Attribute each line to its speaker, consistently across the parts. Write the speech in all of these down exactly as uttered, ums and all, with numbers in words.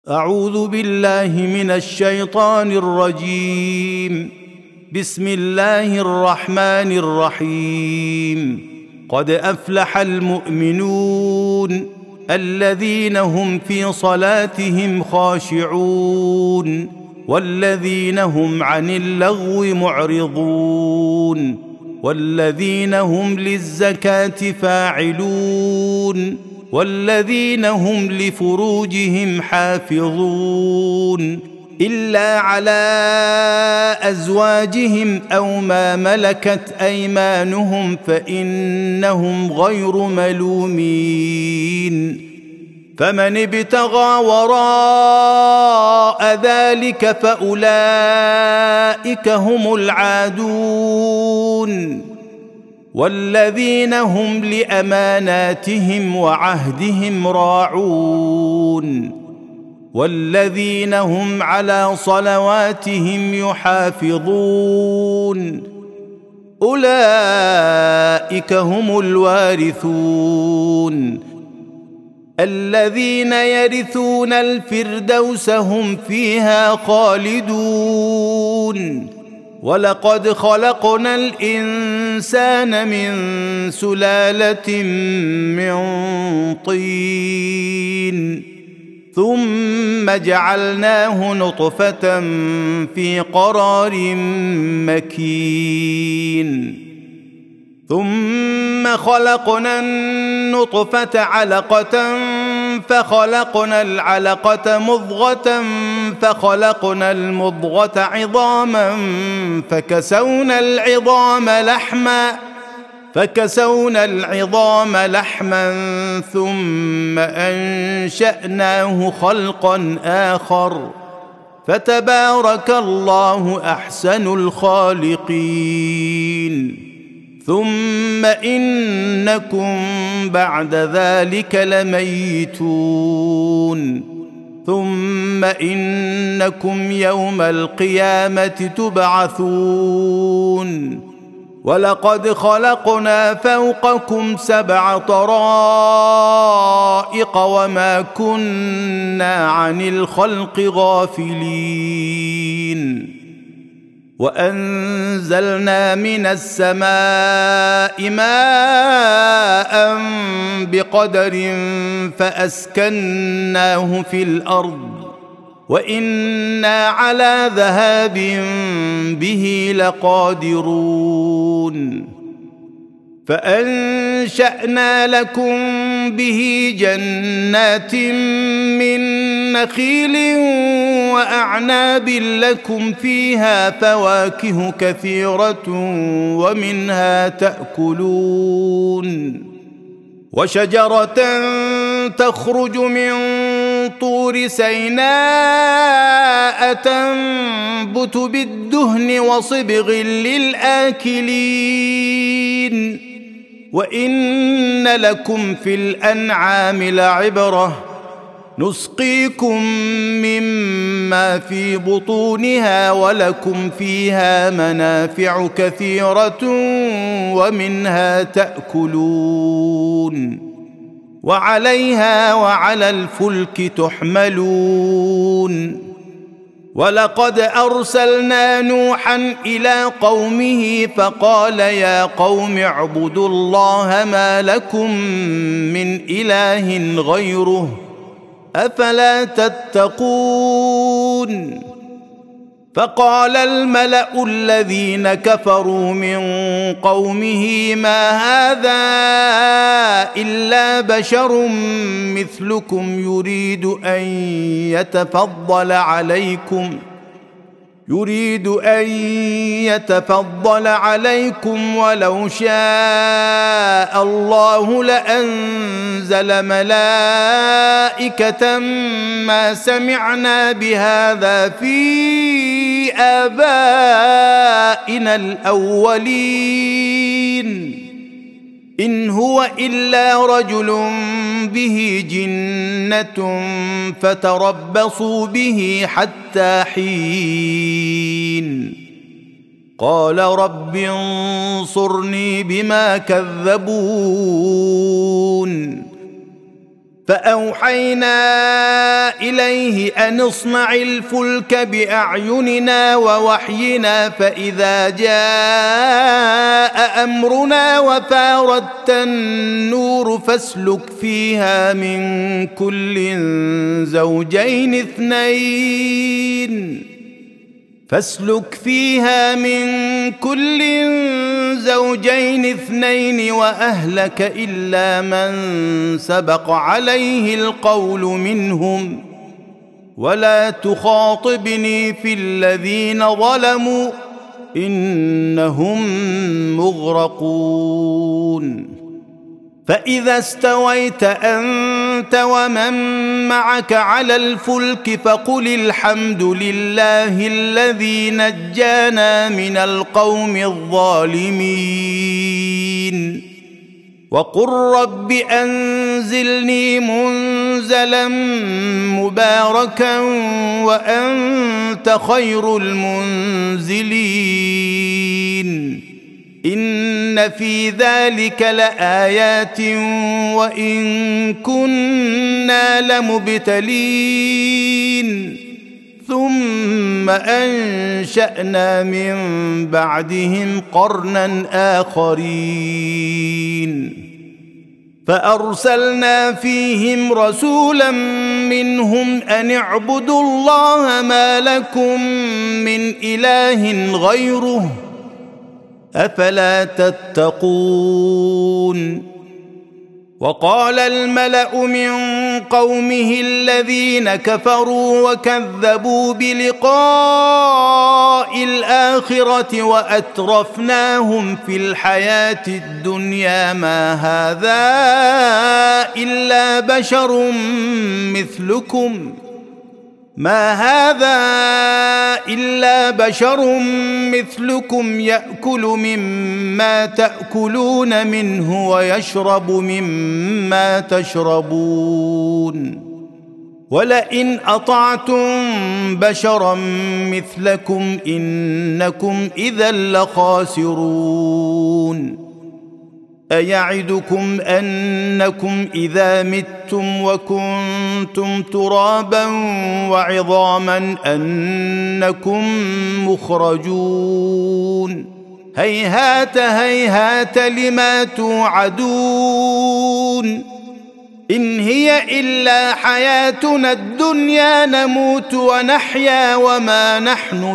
Speaker 1: أعوذ بالله من الشيطان الرجيم. بسم الله الرحمن الرحيم. قد أفلح المؤمنون الذين هم في صلاتهم خاشعون والذين هم عن اللغو معرضون والذين هم للزكاة فاعلون والذين هم لفروجهم حافظون إلا على أزواجهم أو ما ملكت أيمانهم فإنهم غير ملومين. فمن ابتغى وراء ذلك فأولئك هم العادون والذين هم لأماناتهم وعهدهم راعون والذين هم على صلواتهم يحافظون أولئك هم الوارثون الذين يرثون الفردوس هم فيها خالدون. ولقد خلقنا الإنسان من سلالة من طين ثم جعلناه نطفة في قرار مكين ثم خلقنا النطفة علقة فخلقنا العلقة مضغة فخلقنا المضغة عظاما فكسونا العظام لحما فكسونا العظام لحما ثم أنشأناه خلقا آخر فتبارك الله أحسن الخالقين. ثم إنكم بعد ذلك لميتون ثم إنكم يوم القيامة تبعثون. ولقد خلقنا فوقكم سبع طرائق وما كنا عن الخلق غافلين. وأنزلنا من السماء ماء بقدر فأسكناه في الأرض وإنا على ذهاب به لقادرون. فأنشأنا لكم به جنات من نخيل وأعناب لكم فيها فواكه كثيرة ومنها تأكلون. وشجرة تخرج من طور سيناء تنبت بالدهن وصبغ للآكلين. وإن لكم في الأنعام لعبرة نسقيكم مما في بطونها ولكم فيها منافع كثيرة ومنها تأكلون وعليها وعلى الفلك تحملون. ولقد أرسلنا نوحا إلى قومه فقال يا قوم اعبدوا الله ما لكم من إله غيره أفلا تتقون. فقال الملأ الذين كفروا من قومه ما هذا إلا بشر مثلكم يريد أن يتفضل عليكم يريد أن يتفضل عليكم ولو شاء الله لأنزل ملائكة ما سمعنا بهذا في آبائنا الأولين إن هو إلا رجل به جنة فتربصوا به حتى حين. قال رب انصرني بما كذبون فأوحينا إليه أن اصنع الفلك بأعيننا ووحينا فإذا جاء أمرنا وفاردت النور فاسلك فيها من كل زوجين اثنين فاسلك فيها من كل زوجين اثنين وأهلك إلا من سبق عليه القول منهم ولا تخاطبني في الذين ظلموا إنهم مغرقون فإذا استويت أنت ومن معك على الفلك فقل الحمد لله الذي نجانا من القوم الظالمين وقل رب أنزلني منزلا مباركا وأنت خير المنزلين إن في ذلك لآيات وإن كنا لمبتلين ثم أنشأنا من بعدهم قرنا آخرين فأرسلنا فيهم رسولا منهم أن اعبدوا الله ما لكم من إله غيره أفلا تتقون وقال الملأ من قومه الذين كفروا وكذبوا بلقاء الآخرة وأترفناهم في الحياة الدنيا ما هذا إلا بشر مثلكم ما هذا إلا بشر مثلكم يأكل مما تأكلون منه ويشرب مما تشربون ولئن أطعتم بشرا مثلكم إنكم إذا لخاسرون أيعدكم أنكم إذا متم وكنتم ترابا وعظاما أنكم مخرجون هيهات هيهات لما توعدون إن هي إلا حياتنا الدنيا نموت ونحيا وما نحن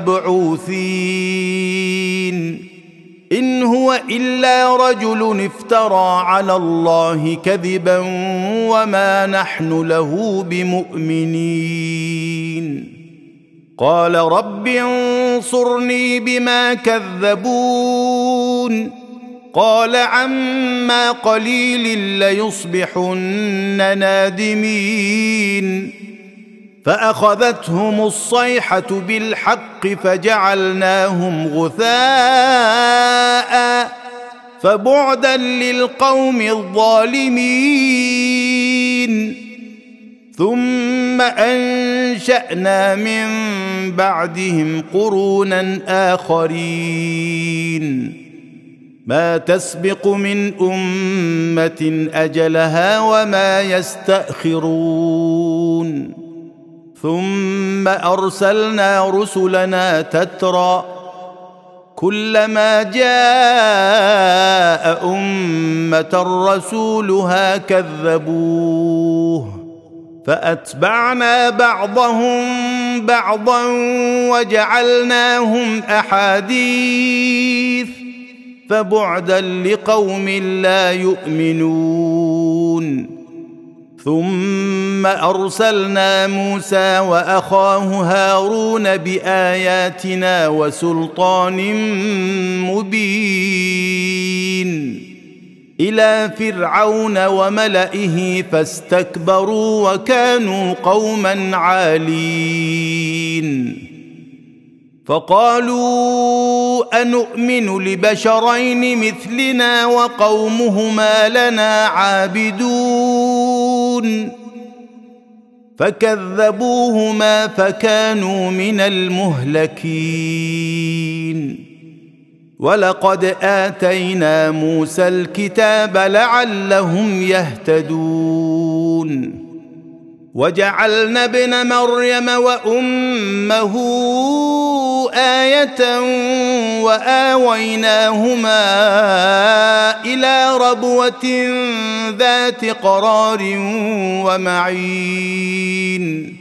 Speaker 1: بمبعوثين إن هو إلا رجل افترى على الله كذبا وما نحن له بمؤمنين قال رب انصرني بما كذبون قال عما قليل ليصبحن نادمين فأخذتهم الصيحة بالحق فجعلناهم غثاء فبعدا للقوم الظالمين ثم أنشأنا من بعدهم قرونا آخرين ما تسبق من أمة أجلها وما يستأخرون ثم أرسلنا رسلنا تترى كلما جاء أمة رسولها كذبوه فأتبعنا بعضهم بعضا وجعلناهم أحاديث فبعدا لقوم لا يؤمنون ثم أرسلنا موسى وأخاه هارون بآياتنا وسلطان مبين إلى فرعون وملئه فاستكبروا وكانوا قوما عالين فقالوا أنؤمن لبشرين مثلنا وقومهما لنا عابدون فكذبوهما فكانوا من المهلكين ولقد آتينا موسى الكتاب لعلهم يهتدون وجعلنا ابن مريم وأمه آية وآويناهما إلى ربوة ذات قرار ومعين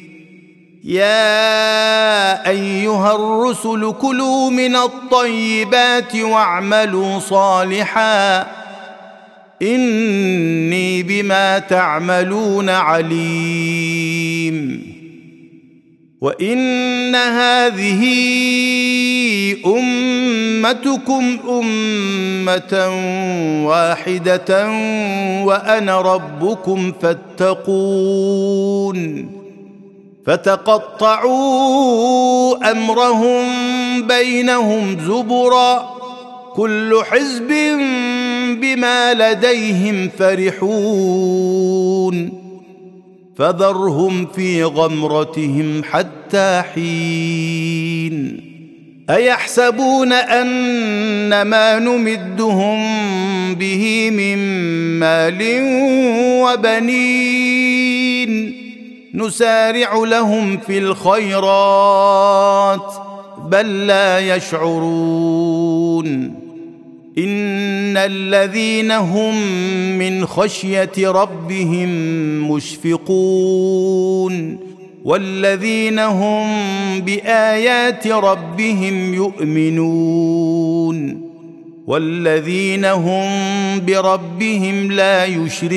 Speaker 1: يا أيها الرسل كلوا من الطيبات واعملوا صالحا إني بما تعملون عليم وإن هذه أمتكم أمة واحدة وأنا ربكم فاتقون فتقطعوا أمرهم بينهم زبرا كل حزب بما لديهم فرحون فذرهم في غمرتهم حتى حين أيحسبون أن ما نمدهم به من مال وبنين نسارع لهم في الخيرات بل لا يشعرون إن الذين هم من خشية ربهم مشفقون والذين هم بآيات ربهم يؤمنون والذين هم بربهم لا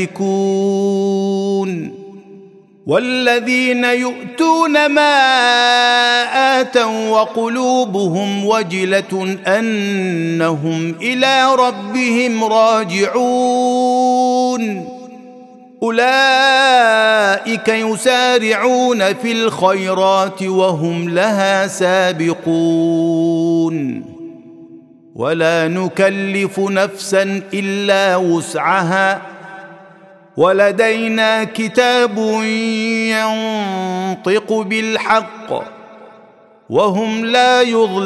Speaker 1: يشركون والذين يؤتون ما آتوا وقلوبهم وجلة أنهم إلى ربهم راجعون أولئك يسارعون في الخيرات وهم لها سابقون ولا نكلف نفسا إلا وسعها ولدينا كتاب ينطق بالحق وهم لا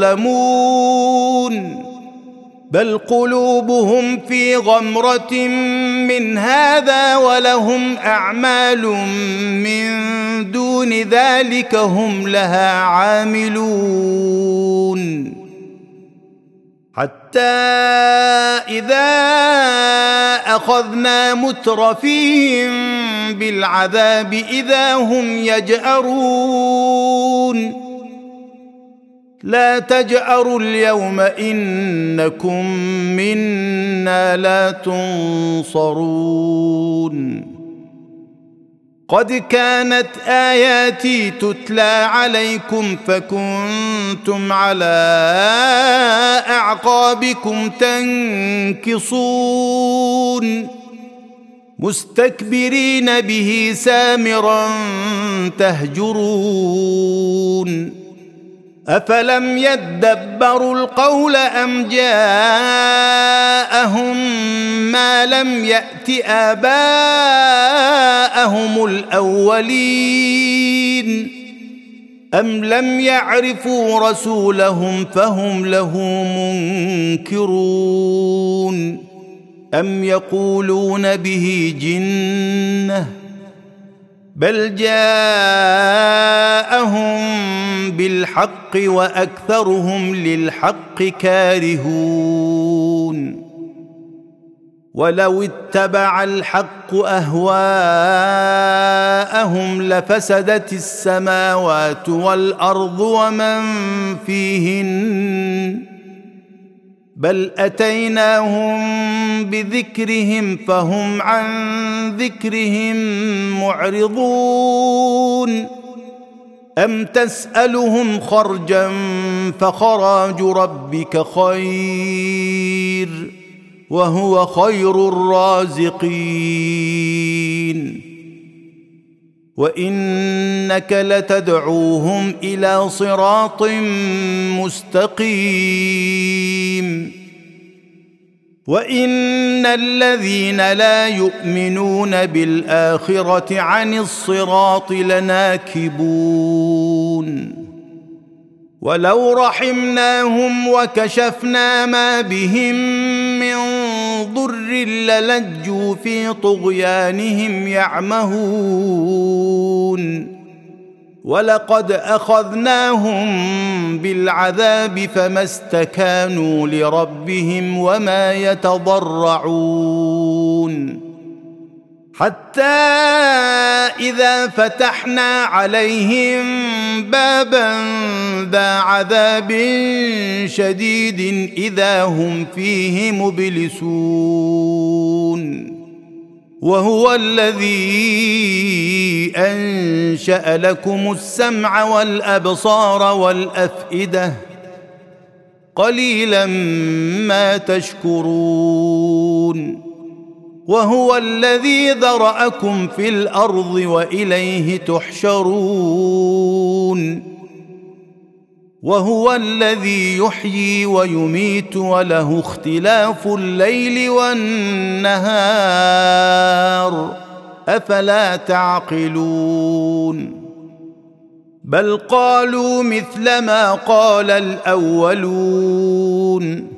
Speaker 1: يظلمون بل قلوبهم في غمرة من هذا ولهم أعمال من دون ذلك هم لها عاملون حتى إذا أخذنا مترفيهم بالعذاب إذا هم يجأرون لا تجأروا اليوم إنكم منا لا تنصرون قد كانت آياتي تتلى عليكم فكنتم على أعقابكم تنكصون مستكبرين به سامرا تهجرون أفلم يدبروا القول أم جاءهم ما لم يأت آباءهم الأولين أم لم يعرفوا رسولهم فهم له منكرون أم يقولون به جنة بل جاءهم بالحق وأكثرهم للحق كارهون ولو اتبع الحق أهواءهم لفسدت السماوات والأرض ومن فيهن بل أتيناهم بذكرهم فهم عن ذكرهم معرضون أم تسألهم خرجا فخراج ربك خير وهو خير الرازقين وإنك لتدعوهم إلى صراط مستقيم وإن الذين لا يؤمنون بالآخرة عن الصراط لناكبون ولو رحمناهم وكشفنا ما بهم من ضر للجوا في طغيانهم يعمهون ولقد أخذناهم بالعذاب فما استكانوا لربهم وما يتضرعون حتى إذا فتحنا عليهم بابا ذا عذاب شديد إذا هم فيه مبلسون وهو الذي أنشأ لكم السمع والأبصار والأفئدة قليلا ما تشكرون وهو الذي ذرأكم في الأرض وإليه تحشرون وهو الذي يحيي ويميت وله اختلاف الليل والنهار أفلا تعقلون بل قالوا مثل ما قال الأولون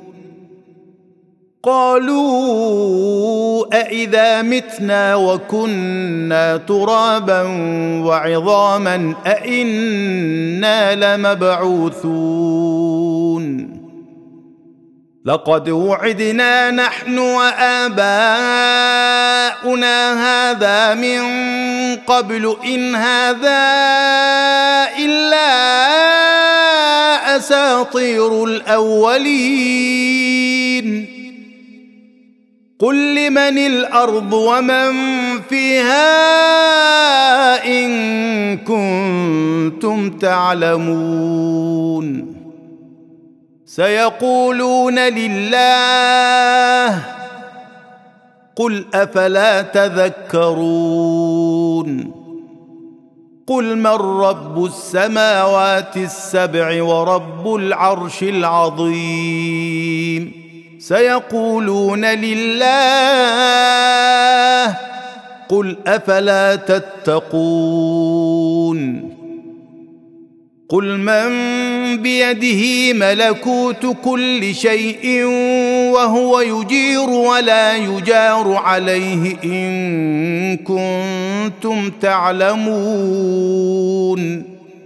Speaker 1: قالوا أإذا متنا وكنا ترابا وعظاما أإنا لمبعوثون لقد وعدنا نحن وآباؤنا هذا من قبل إن هذا إلا أساطير الأولين قل لمن الأرض ومن فيها إن كنتم تعلمون سيقولون لله قل أفلا تذكرون قل من رب السماوات السبع ورب العرش العظيم سيقولون لله قل أفلا تتقون قل من بيده ملكوت كل شيء وهو يجير ولا يجار عليه إن كنتم تعلمون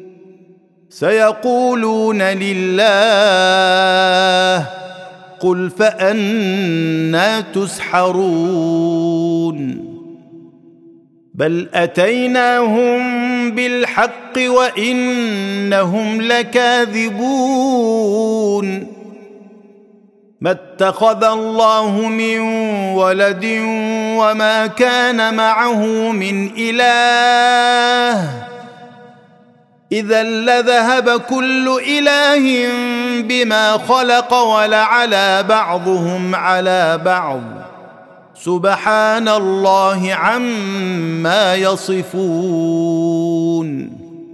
Speaker 1: سيقولون لله قل فأنى تسحرون بل أتيناهم بالحق وإنهم لكاذبون ما اتخذ الله من ولد وما كان معه من إله إذا لذهب كل إله بما خلق ولعلى بعضهم على بعض سبحان الله عما يصفون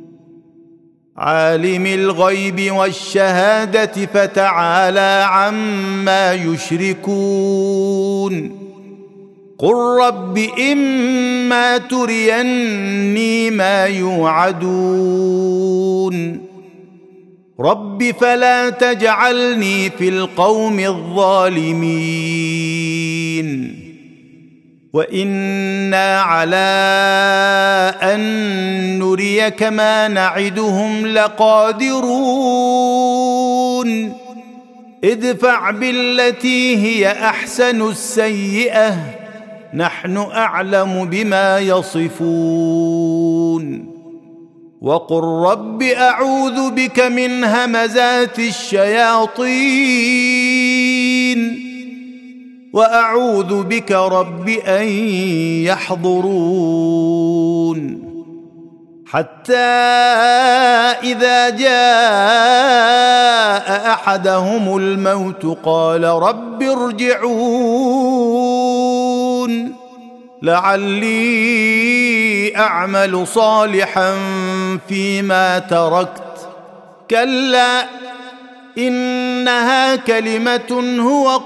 Speaker 1: عالم الغيب والشهادة فتعالى عما يشركون قل رب إما تريني ما يوعدون رب فلا تجعلني في القوم الظالمين وإنا على أن نريك ما نعدهم لقادرون ادفع بالتي هي أحسن السيئة نحن أعلم بما يصفون وقل رب أعوذ بك من همزات الشياطين وأعوذ بك رب أن يحضرون حتى إذا جاء أحدهم الموت قال رب ارجعون لعلي أعمل صالحا فيما تركت كلا إنها كلمة هو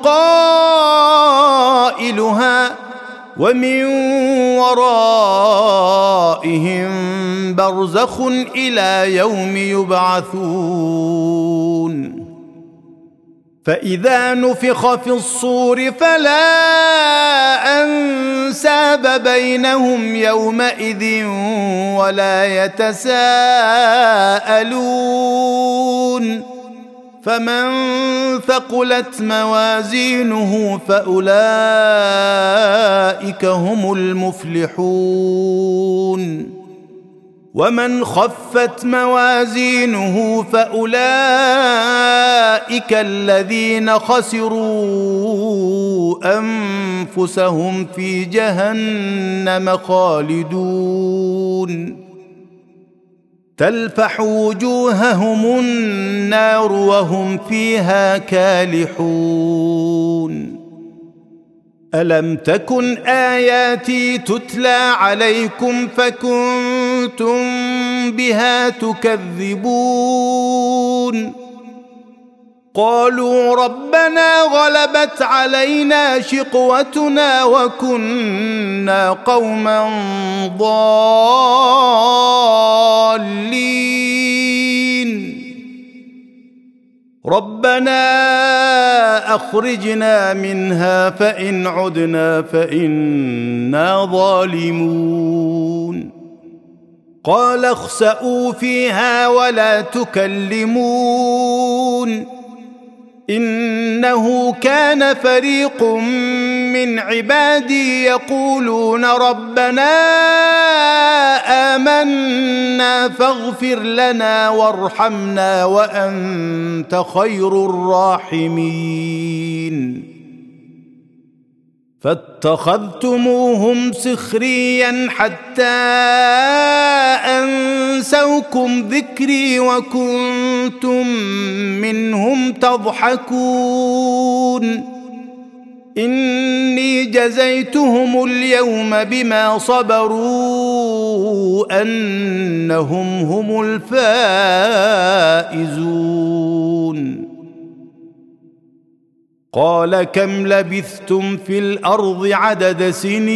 Speaker 1: قائلها ومن ورائهم برزخ إلى يوم يبعثون فإذا نفخ في الصور فلا أنساب بينهم يومئذ ولا يتساءلون فمن ثقلت موازينه فأولئك هم المفلحون ومن خفت موازينه فأولئك الذين خسروا أنفسهم في جهنم خالدون تلفح وجوههم النار وهم فيها كالحون ألم تكن آياتي تتلى عليكم فكنتم بها تكذبون قالوا ربنا غلبت علينا شقوتنا وكنا قوما ضالين ربنا أخرجنا منها فإن عدنا فإنا ظالمون قال اخسئوا فيها ولا تكلمون إنه كان فريق من عبادي يقولون ربنا آمنا فاغفر لنا وارحمنا وأنت خير الراحمين فاتخذتموهم سخريا حتى أنسوكم ذكري وكنتم منهم تضحكون إني جزيتهم اليوم بما صبروا أنهم هم الفائزون قال كم لبثتم في الأرض عدد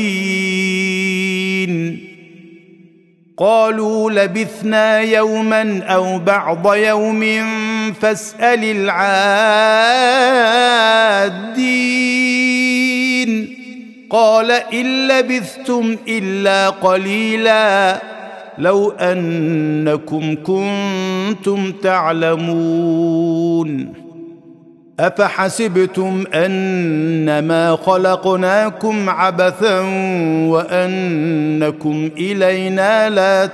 Speaker 1: سنين قالوا لبثنا يوما أو بعض يوم فاسأل العادين قال إن لبثتم إلا قليلا لو أنكم كنتم تعلمون أفحسبتم أنما خلقناكم عبثا وأنكم إلينا لا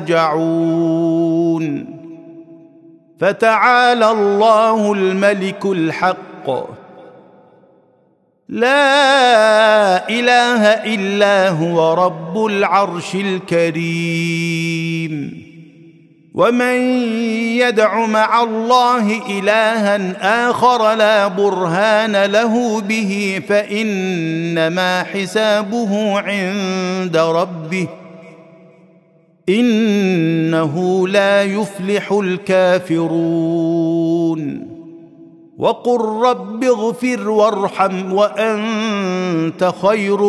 Speaker 1: ترجعون فتعالى الله الملك الحق لا إله إلا هو رب العرش الكريم ومن يدع مع الله إلها آخر لا برهان له به فإنما حسابه عند ربه إنه لا يفلح الكافرون وقل رب اغفر وارحم وأنت خير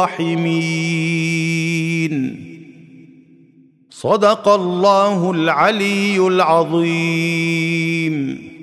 Speaker 1: الراحمين صدق الله العلي العظيم.